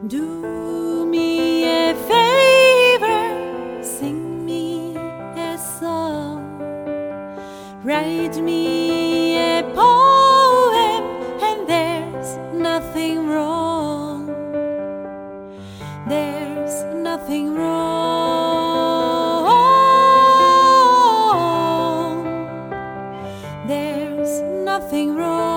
Do me a favor, sing me a song, write me a poem, and there's nothing wrong. There's nothing wrong. There's nothing wrong.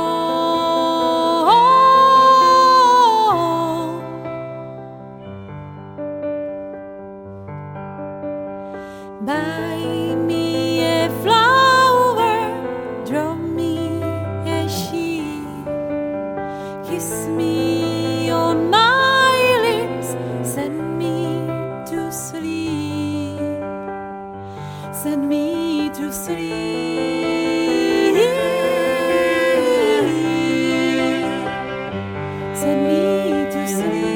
Buy me a flower, draw me a sheet, kiss me on my lips, send me to sleep, send me to sleep, send me to sleep.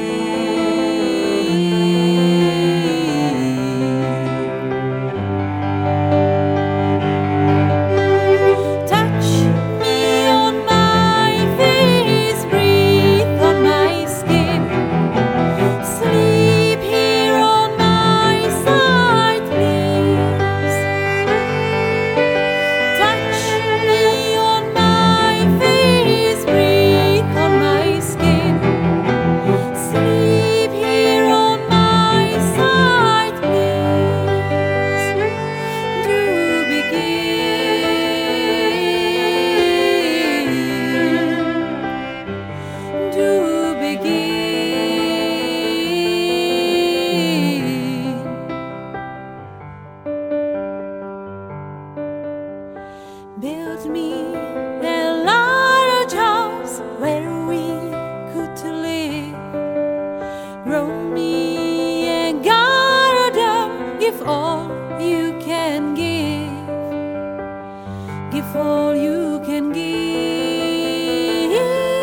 Build me a large house where we could live. Grow me a garden, give all you can give. Give all you can give.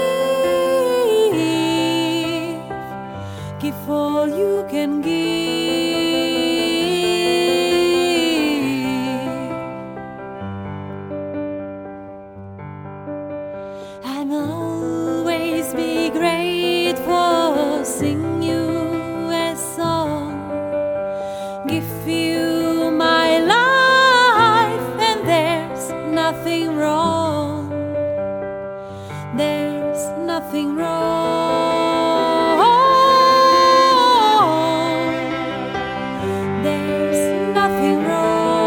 Give all you can give. I'll always be grateful, sing you a song, give you my life, and there's nothing wrong. There's nothing wrong. There's nothing wrong.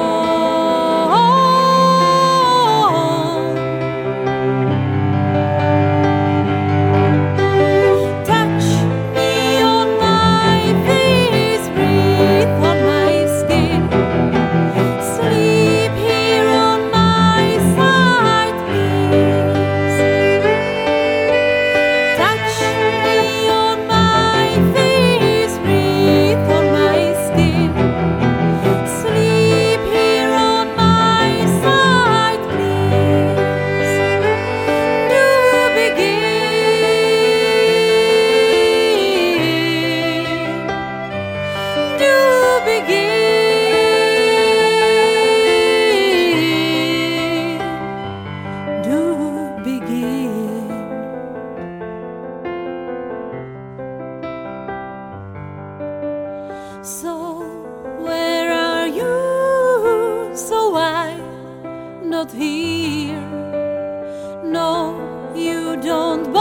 So where are you? So I'm not here. No, you don't